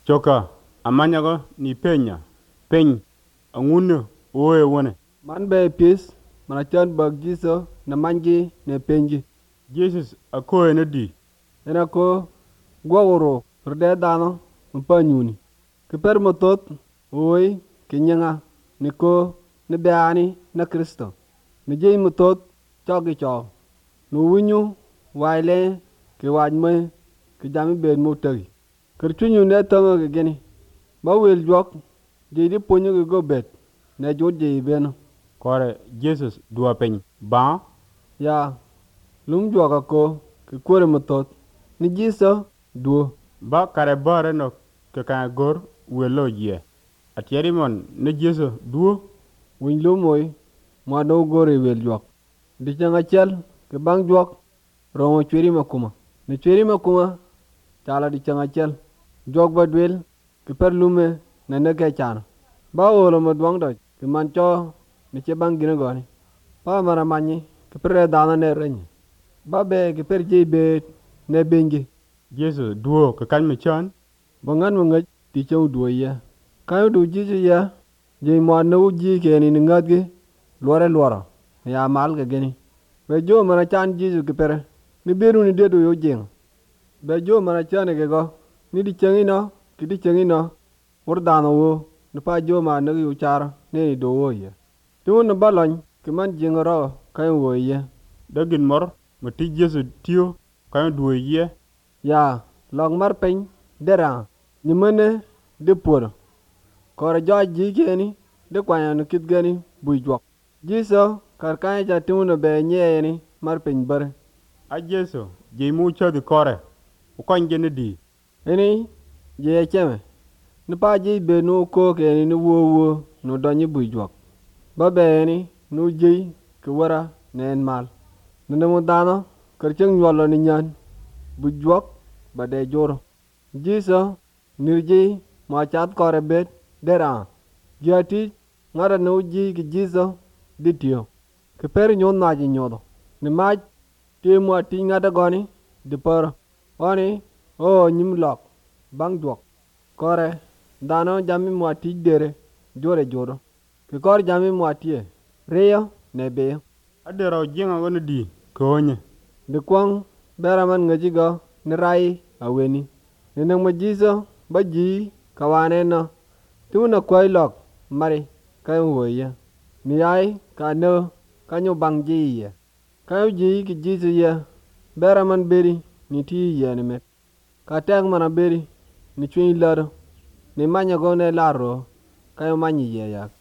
Choka amanyago ni penya peny ang'unyo oe wone. Man be pis manachan bag jiso na mangi ne penji. Jesus akoe ne di. Ena ko gwawro rde dano mpanyuni. Kiper motot oe kinyanga niko ne beani na Kristo. Nije motot chogi cho. No winyu waile ke wajme ke jami ben mutagi. Kerchunyu ne tonga ke geni. Ba wel jok jedi ponyo ke go bet ne jod je beno. Kore Jesus dua peny ba Ya lum jwaka ko ke kore motot. Ni jiso duo. ba kare bare no ke kan gor welo ye. Atieri mon ne Jesus duo. Winy lumoy ma no gore wel jwak. Di changa chel ke bang jwak rongo chweri makuma. Ni chweri makuma chala di changa chel. Jwak ba dwel ke per lume na neke chana. Ba olo madwang doj ke man cho ni che bang gina goni. Ba mara manyi ke per dana ne renyi. Ba be ke per jay be ne bengi. Jesus duo ke kan me chan. Bangan mangaj di chau duo ya. Kayo du jiji ya. Jay mo na uji ke ni ngat ge luare luara. Ya mal ke geni. Be jo mana chan jiji ke per. Ni beru ni dedo yo jeng. Be jo mana chan ke go. Ni di changi no ki di changi no. Wur dano wo. Ni pa jo ma na yu char ne ni do wo ya. Tu na balon ke man jeng ro kayo wo ya. Dagin mor mati Jesus tio kan duo ye. Ya long mar pen dera. Ni mene de pur. Kore jo ji ke ni de kwanya no kit gani bui jwak. Jiso kar kaya ja tu na be nye ni mar pen bar. A Jesus je mu cha di kore. Ukon je ne di. Ini je cheme. Ni pa ji be no ko ke ni wo wo no donyi bui jwak. Ba be ni no ji ke wara nen mal. Nene mo dano kercheng nyolo ni nyan. Bui jwak ba de joro. Jiso nirji ma chat kore bet dera. Giati ngara no ji ki jiso ditio. Ke peri nyon na ji nyodo. Ni maj ti mo ti ngata goni di por. Oni o nyim lok bang jwak. Kore dano jami mo ti dere jore joro. Ke kore jami mo ti reyo ne beyo. Adero jenga gone di konye. De kwang beraman ngaji go ni rai aweni. Nenang majiso ba ji kawane no. Tu na kway lok mari kayo woya. Ni ay ka no kanyo bang ji ya. Kayo ji ki jiso ya. Beraman beri ni ti ya ni met. Ka teg mana beri ni chwin laro. Ni manya go ne laro kayo manyi ya yak.